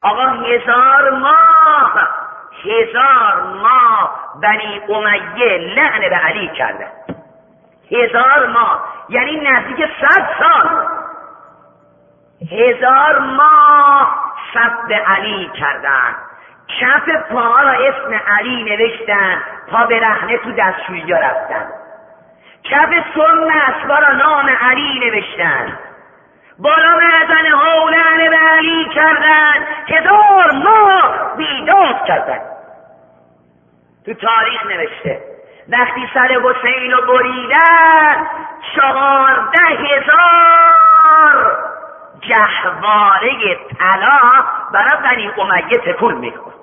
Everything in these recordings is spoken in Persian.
آقا 1000 ماه بنی امیه لعن به علی کردن. 1000 ماه یعنی نزدیک 100 سال. 1000 ماه صف علی کردن، کف پاها را اسم علی نوشتن، پا برهنه تو دستشویی رفتن. کف سن اسبا را نام علی نوشتن، بالا مردن ها لعنه به علی کردن. 1000 ماه بیداد کردن. تو تاریخ نوشته وقتی سر حسین رو بریدن 14,000 جهواره طلا برای بنی امیه تکون میخورد.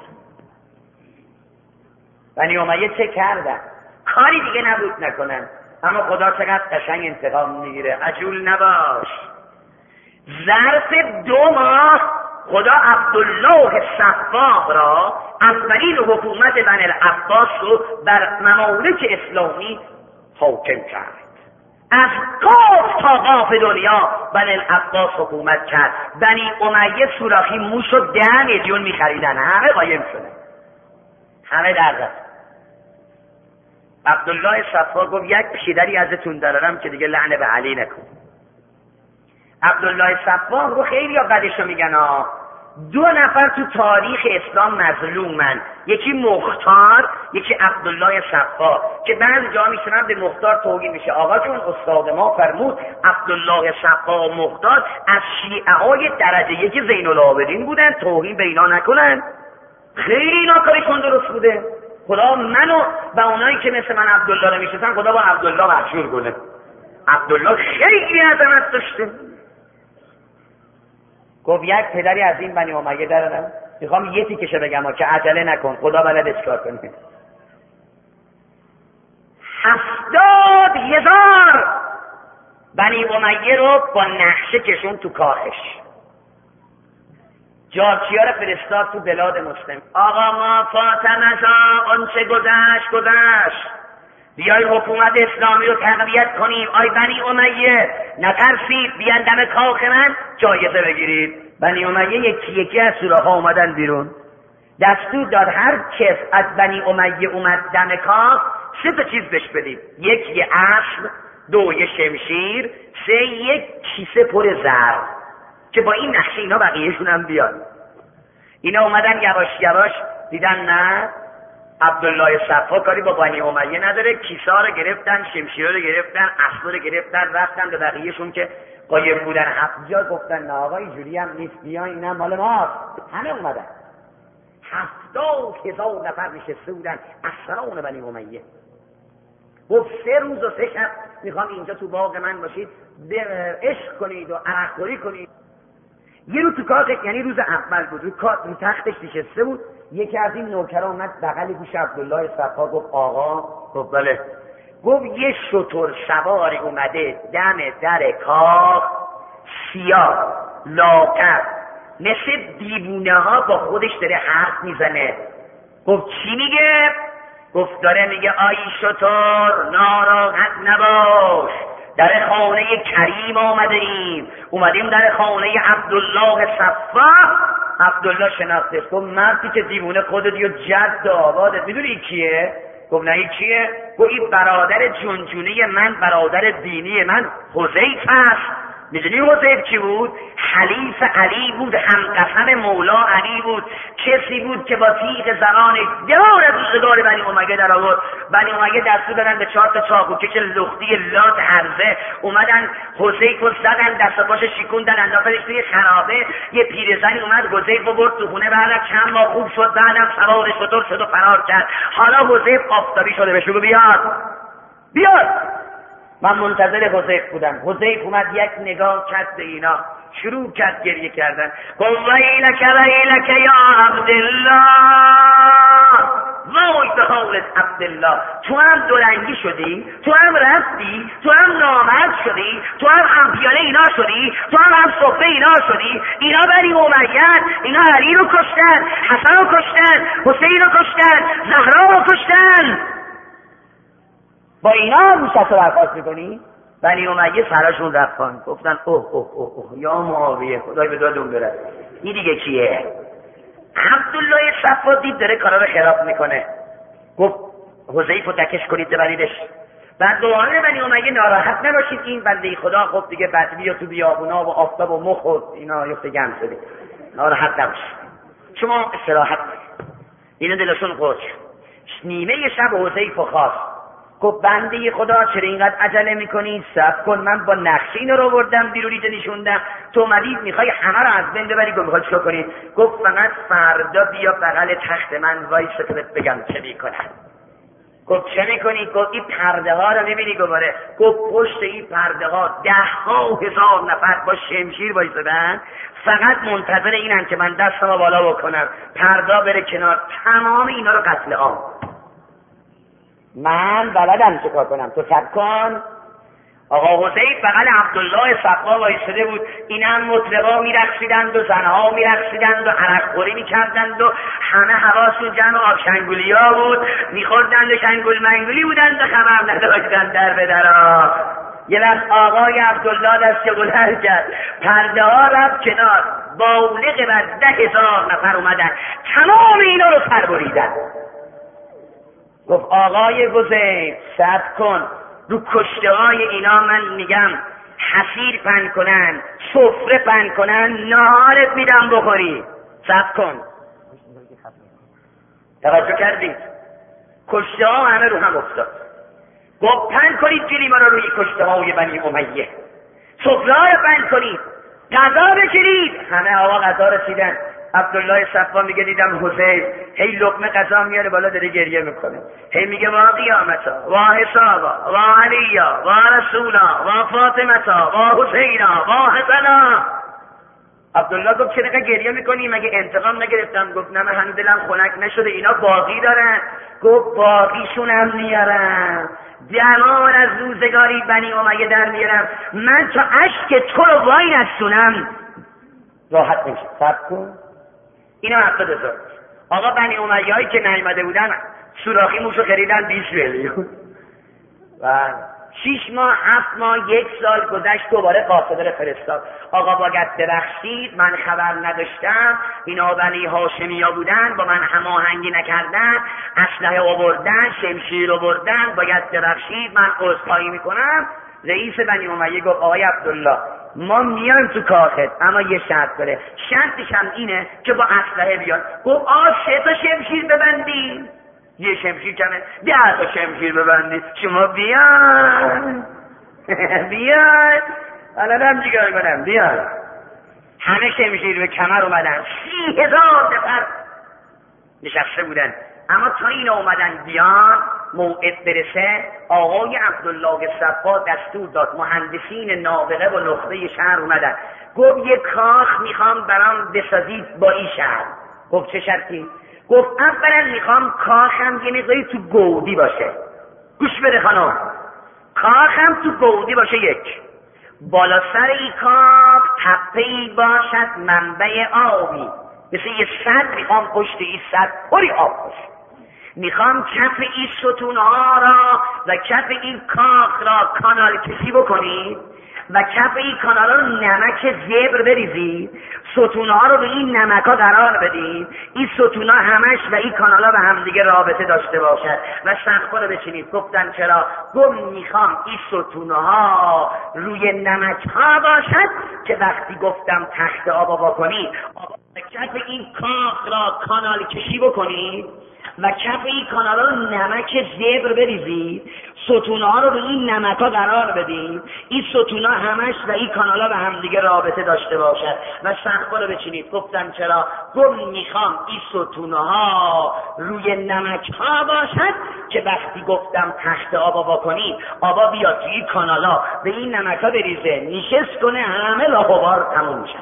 بنی امیه چه کردن؟ کاری دیگه نبود نکنن، اما خدا چقدر قشنگ انتقام میگیره. عجول نباش. ظرف 2 ماه خدا عبدالله صفاح را، اولین حکومت بنی العباس رو بر ممالک اسلامی حاکم کرد. از قاف تا قاف دنیا بنی العباس حکومت کرد. بنی امیه سوراخی موش رو 10 میلیون میخریدن، همه قایم شدن، همه در رفت. عبدالله صفاح گفت یک پدری ازتون دارم که دیگه لعنه به علی نکن. عبدالله صفاح رو خیلی ها بدشو میگن ها. 2 نفر تو تاریخ اسلام مظلومن، یکی مختار، یکی عبدالله صفاح، که بعضی جا میشنن به مختار توهین میشه. آقا چون استاد ما فرمود عبدالله صفاح و مختار از شیعه های درجه 1 زین العابدین بودن، توهین به اینا نکنن. خیلی اینا کارشون درست بوده. خدا منو و اونایی که مثل من عبدالله رو میشناسن خدا با عبدالله محشور کنه. عبدالله خیلی عظمت داشته. گفت یک پدری از این بنی امیه دارم، میخوام یه تیکشه بگم که عجله نکن، خدا بلد چیکار کنه. 70,000 بنی امیه رو با نقشه کشون تو کاخش. جارچیا رو فرستاد تو بلاد مسلم. آقا ما فاطمه آنچه گذشت، بیاید حکومت اسلامی رو تقویت کنیم. آی بنی امیه نترسید، بیان دم کاخ من جایزه بگیرید. بنی امیه یکی یکی از سوراخ‌ها اومدن بیرون. دستور داد هر کس از بنی امیه اومد دم کاخ 3 تا چیز بهش بدید. 1 یه اسب، 2 یه شمشیر، 3 یک کیسه پر زر، که با این نقشه اینا بقیهشون هم بیان. اینا اومدن یواش یواش دیدن نه، عبدالله صفا کاری با بنی امیه نداره. کیسه ها رو گرفتن، شمشیرها رو گرفتن، اسبا رو گرفتن، رفتن به بقیهشون که قایم بودن 70 گفتن نه آقا اینجوری هم نیست، بیاین اینم مال ماست. همه اومدن. 70,000 نفر نشسته بودن اسران بنی امیه. گفت 3 روز و 3 شب میخوام اینجا تو باغ من باشید، عشق کنید و عرقخوری کنید. یه روز تو کاخ، یعنی روز اول بود، رو تختش نشسته بود. یکی از این نوکرها اومد بغل گوش عبدالله صفا گفت آقا. گفت بله. گفت یه شتر سواری اومده دم در کاخ، سیاه لاغر مثل دیوونه ها با خودش داره حرف میزنه. گفت چی میگه؟ گفت داره میگه آی شتر ناراحت نباش، در خانه کریم اومدیم در خانه عبدالله صفا. عبدالله شناختش. گفت مردی که دیوونه خودت و جد آبادت میدونی کیه؟ گفت نه کیه؟ گفت این برادر جنجونه من، برادر دینی من حذیف است. میدونی حذیف کی بود؟ حلیف علی بود، همقسم مولا علی بود، کسی بود که با تیغ زنان دار از روزگار بنی امیه در آورد. بنی امیه دستور دادن به 4 تا چاقوکش لختی لات هرزه، اومدن حذیف رو زدن، دست پاش شکوندن، انداختنش توی خرابه. یه پیرزنی اومد حذیف رو برد تو خونه، بعد چند ماه خوب شد، بعدم سوار شتر شد و فرار کرد. حالا حذیف آفتابی شده، بهش بگو بیاد. من منتظر حذیف بودم. حذیف اومد، یک نگاه کرد به اینا، شروع کرد گریه کردن. گفت ویلک یا عبدالله، وای به حالت عبدالله، تو هم دولنگی شدی، تو هم رفتی، تو هم نامرد شدی، تو هم پیاله اینا شدی، تو هم صفه اینا شدی. اینا بنی امیه، اینا علی رو کشتن، حسن رو کشتن، حسین رو کشتن، زهرا رو کشتن. با اینا موشت رو برخواست میکنی؟ بنی امیه سراشون رفتن، گفتن اوه اوه اوه اوه یا معاویه، خدای به دادون برد. این دیگه کیه؟ عبدالله صفا دید داره کارا رو خراب میکنه، گفت حذیفه دکش کنید ببریدش. بعد دوباره بنی امیه ناراحت نباشید، این بنده خدا خب دیگه بدبی و تو بیابونا و آفتاب و مخ و اینا یفت گم شده، ناراحت نباشید، شما استراحت کنید. اینا دلشون خوش. نیمه شب حذیفه خواست، گفت بنده خدا چرا اینقدر عجله میکنی؟ صبر کن، من با نقشه اینو رو بردم بیرونیت نشوندم، تو اومدی میخوای همه رو از بین ببری. گفت میخوای چیکار کنی؟ گفت فقط فردا بیا بغل تخت من وایسا تا بهت بگم چه میکنم. گفت چه میکنی؟ گفت این پرده ها رو میبینی گواره؟ گفت پشت این پرده ها 10,000 نفر با شمشیر وایسادن، فقط منتظر اینن که من دستمو بالا بکنم پرده بره کنار، تمام اینا رو قتل عام. من بلدم چه کار کنم، تو صبر کن. آقا حذیفه بغل عبدالله صفا وایساده بود، اینم مطربا میرقصیدند و زنها میرقصیدند و عرق خوری میکردند و همه حواسشون جمع آبشنگولیا بود، میخوردند و شنگول منگولی بودند و خبر نداشتند در به درا. یه وقت آقای عبدالله دست بلند کرد، پرده ها رفت کنار، بالغ بر 10,000 نفر اومدن، تمام اینا رو سر بریدن. گفت آقای حذیفه صبر کن، رو کشته های اینا من میگم حسیر پهن کنن، سفره پهن کنن، نهارت میدم بخوری، صبر کن. توجه کردید؟ کشته ها همه رو هم افتاد. گفت پهن کنید گلیما رو روی کشته های بنی امیه، سفره های پهن کنید، غذا بچینید. همه آقا غذا رسیدن. عبدالله صفا میگه دیدم حذیفه هی لقمه غذا میاره بالا داره گریه میکنه، هی میگه وا قیامتا وا حسابا وا علیا وا رسولا وا فاطمتا وا حسینا وا حسنا. عبدالله گفت چرا گریه میکنی؟ مگه انتقام نگرفتم؟ گفت نه، من هنوز دلم خنک نشده، اینا باقی دارن. گفت باقیشون هم میارم، جمال از روزگاری بنی امیه در میارم، من تا اشک تو رو وای نستونم راحت نمیشه. صبر کن. اینا 70,000. آقا بنی امیه هایی که نیامده بودن سوراخی موشو خریدن 20 میلیون و 6 ماه 7 ماه 1 سال گذشت، دوباره قاصده فرستاد. آقا باید ببخشید من خبر نداشتم، اینا بنی هاشمیا بودن، با من هماهنگی نکردن، اسلحه آوردن، شمشیر آوردن، باید ببخشید، من عذرخواهی میکنم. رئیس بنی امیه گفت آقای عبدالله ما میایم تو کاخت، اما یه شرط داره، شرطش هم اینه که با اسلحه بیاد. گفت 3 تا شمشیر ببندی، یه شمشیر کمه، 10 تا شمشیر ببندی، شما بیان بیان الان هم چیکار کنم، بیان. همه شمشیر به کمر اومدن، 30,000 نفر نشسته بودن. اما تا اینا اومدن بیان موعد برسه، آقای عبدالله صفا دستور داد مهندسین نابغه و نخبه شهر اومدن، گفت یه کاخ میخوام برام بسازید با این شهر. گفت چه شرطی؟ گفت اولا میخوام کاخم یه مقداری تو گودی باشه، گوش بده خانم، کاخم تو گودی باشه، یک بالا سر این کاخ تپه‌ای باشد منبع آبی، مثل یه سد میخوام پشت این سد پری آب باشه. میخوام کف این ستونها را و کف این کاخ را کانال کشی بکنید و کف این کانال را نمک زبر بریزید، ستونها رو به این نمک ها قرار بدید، این ستونها همش و این کانال ها به هم دیگه رابطه داشته باشد و سقفا رو بچینید. گفتن چرا؟ گفت میخوام این ستونها روی نمک ها باشد که وقتی گفتم تخت آب بکنید، کف این کاخ را کانال کشی بکنید و کف این کانال ها رو نمک زبر بریزید، ستونها رو به این نمک ها قرار بدید، این ستونها همش و این کانال ها به هم دیگه رابطه داشته باشد و سقفا رو بچینید. گفتم چرا؟ گفت میخوام این ستونها روی نمک ها باشد که وقتی گفتم تخت آبا بکنید، آبا بیاد توی این کانال ها به این نمک ها بریزه، نشست کنه، همه لاغوار تموم میشن.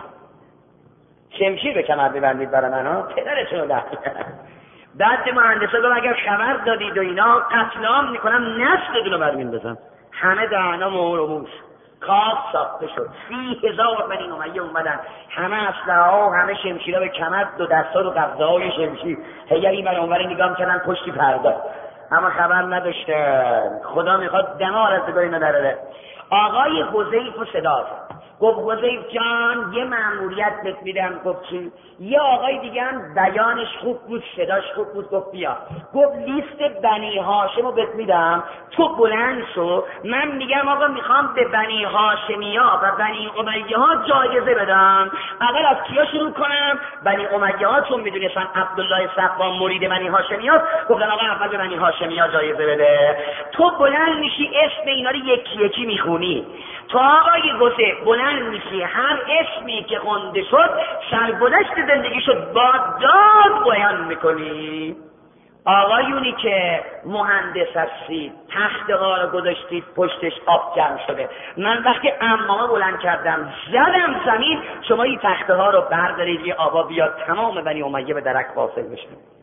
شمشیر به کمر ببندید برای من ها، پدرتون رو در بعد مهندسا گفتن اگر خبر دادید و اینا قتل عام میکنم، نسلتون رو برمین بزن. همه دهنا مهر و موش، کاخ ساخته شد. 30,000 بنی امیه اومدن، همه اسلحه ها و همه شمشیرها به کمر، 2 دستا رو قبضه های شمشیر، هی این برای اونور نگاه میکردن پشتی پرده، اما خبر نداشتن. خدا میخواد دمار از دگاه اینا دراره. آقای حذیفه صدا زد، گفت حذیف جان یه مأموریت بهت میدم. گفت چی؟ یه آقای دیگه هم بیانش خوب بود، صداش خوب بود. گفت بیا. گفت لیست بنی هاشم رو بهت میدم، تو بلند شو، من میگم آقا میخوام به بنی هاشمیا و بنی امیه ها جایزه بدم. اول از کیا شروع کنم؟ بنی امیه ها، چون میدونستن عبدالله صفوان مرید بنی هاشمیاست، گفتن آقا اول به بنی هاشمیا جایزه بده. تو بلند میشی اسم اینا رو یکی یکی میخونی. تا آقای گسه بلند میشی، هر اسمی که خونده شد سرگذشت زندگی شد با داد بیان میکنی. آقایونی که مهندس هستید، تخت ها رو گذاشتید پشتش آب جمع شده، من وقتی عمامه بلند کردم زدم زمین، شما این تخت ها رو بردارید یه آبا بیاد، تمام بنی امیه به درک واصل بشه.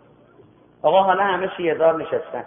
آقا حالا همه 30,000 نشستن.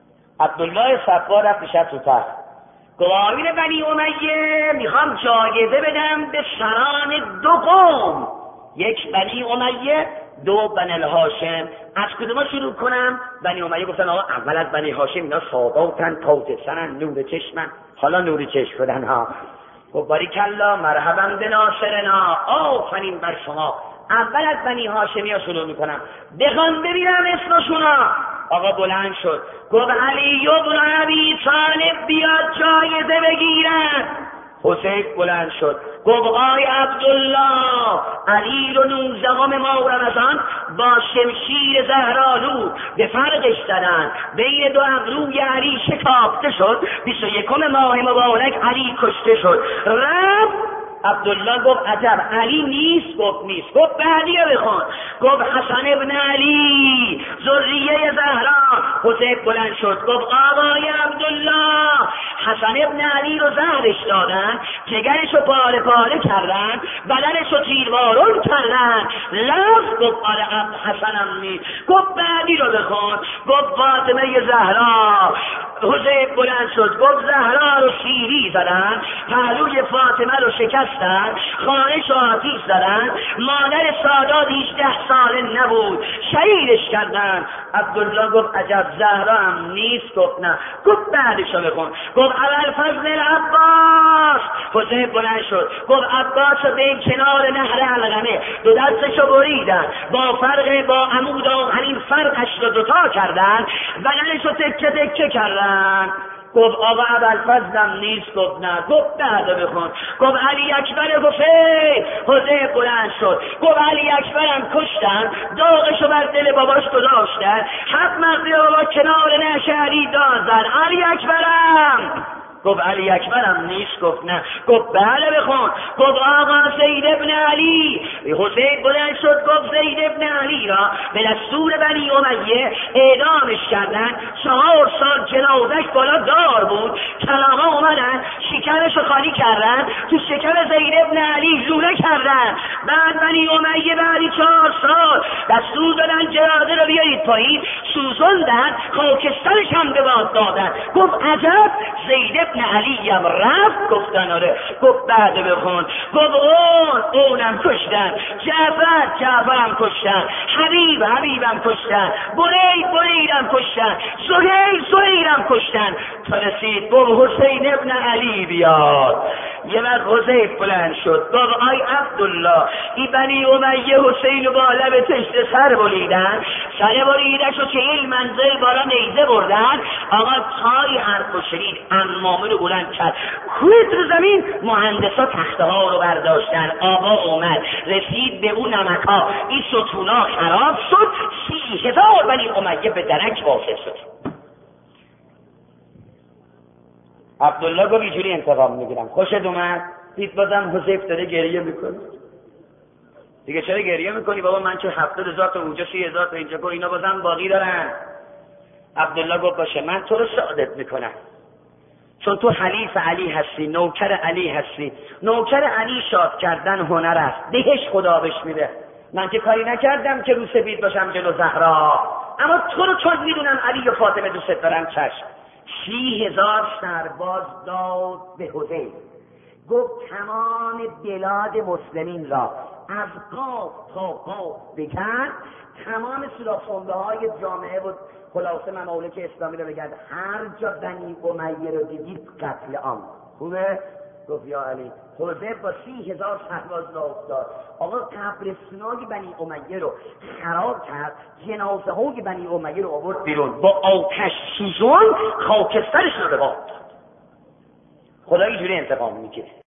عبدالله صفوان رفت نشست تو تخت. گواهین بنی امیه میخوام جایزه بدم به سران دو قوم، یک بنی امیه، دو بنی الهاشم. از کدوم شروع کنم؟ بنی امیه گفتن آقا اول از بنی هاشم، اینا ساداتن، تاج سرن، نور چشمن، حالا نور چشم شدن ها. گفت باریکلا، مرحبا به ناصرنا، آفرین بر شما. اول از بنی هاشمیا شروع میکنم، بخوام ببینم اسمشونا. آقا بلند شد گفت علی ابن ابی طالب بیاد جایزه بگیرد. حسین بلند شد گفت آی عبدالله، علی رو 19 ماه رمضان با شمشیر زهرآلود به فرقش زدن، بین دو ابروی علی شکافته شد، 21 ماه مبارک علی کشته شد. رفت. عبدالله گفت عجب، علی نیست؟ گفت نیست. گفت بعدی رو بخون. گفت حسن ابن علی ذریه زهرا. حسین بلند شد گفت آقای عبدالله، حسن ابن علی رو زهرش دادن، جگرش رو پاره پاره کردن، بدنش رو تیروارون کردن. لفظ گفت آره حسنم نیست. گفت بعدی رو بخون. گفت فاطمه زهرا. حسین بلند شد گفت زهرا رو شیری زدن، پهلوی فاطمه رو شکستن، خانه‌ش رو آتیش زدن، مادر سادات 18 ساله نبود، شهیدش کردن. عبدالله گفت عجب، زهرا هم نیست؟ گفت نه. گفت بعدش رو بخون. گفت ابوالفضل العباس. حسین بلند شد گفت عباس رو به کنار نهر علقمه دو دستش رو بریدن، با فرق با عمود آهنین فرقش رو دوتا کردن، بدنش رو تکه تکه کردن. گفت آقا ابوالفضلم نیست؟ گفت نه. گفت بعد بخون. گفت علی اکبر گفه. حسین بلند شد گفت علی اکبرم کشتن، داغشو بر دل باباش گذاشتن، 7 مغزی بابا کنار نعش علی دازن، علی اکبرم. گفت علی اکبرم نیست؟ گفت نه. گفت بله بخون. گفت آقا زید ابن علی. حسین بلند شد گفت زید ابن علی را به دستور بنی امیه اعدامش کردن، 4 سال جنازش بالا دار بود، کلاما اومدن شکمش رو خالی کردن، تو شکم زید ابن علی لوله کردن. بعد بنی امیه بعدی 4 سال دستور دادن جنازه رو بیارید پایین، سوزوندن، خاکسترش هم به باد دادن. گفت عجب، زید ابن علی هم رفت؟ گفتن آره. گفت بعد بخون. گفت اونم کشتن، جعفرم کشتن، حبیبم کشتن، بریدم کشتن، زهیرم کشتن، تا رسید گفت حسین ابن علی بیاد. یه وقت حسین بلند شد گفت آی عبدالله، این بنی امیه حسین با لب تشت سر بریدش و 40 منزل بالا نیزه بردن. آقا تای حرف و شنید، امامه رو بلند کرد، کویت رو زمین، مهندسا تخته ها رو برداشتن، آقا اومد رسید به اون نمکا، این ستونا خراب شد، 30,000 بنی امیه به درک واصل شد. عبدالله گفت اینجوری انتقام میگیرم. خوشت اومد؟ دید بازم حذیف داره گریه میکنه. دیگه چرا گریه میکنی بابا؟ من چه 70,000 تا اونجا 30,000 تا اینجا، اینا بازم باقی دارن. عبدالله گفت باشه، من تو رو سعادت میکنم، چون تو حلیف علی هستی، نوکر علی هستی. نوکر علی شاد کردن هنر است، بهش خدا بهش میده. من که کاری نکردم که رو سفید باشم جلو زهرا، اما تو رو چون میدونم علی و فاطمه دوست دارن، چشم. 30,000 سرباز داد به حذیف. گفت تمام بلاد مسلمین را از قاف تا قاف بگرد، تمام سلاح‌خونده های جامعه و خلاصه ممالک اسلامی رو بگرد، هر جا بنی امیه رو دیدید قتل عام. خوبه؟ گفت یا علی، حذیفه با 30,000 سرباز راه افتاد. آقا قبرستونای بنی امیه رو خراب کرد، جنازه های بنی امیه رو آورد بیرون، با آتش سوزون خاکسترش رو به باد داد. خدا اینجوری انتقام میگیره.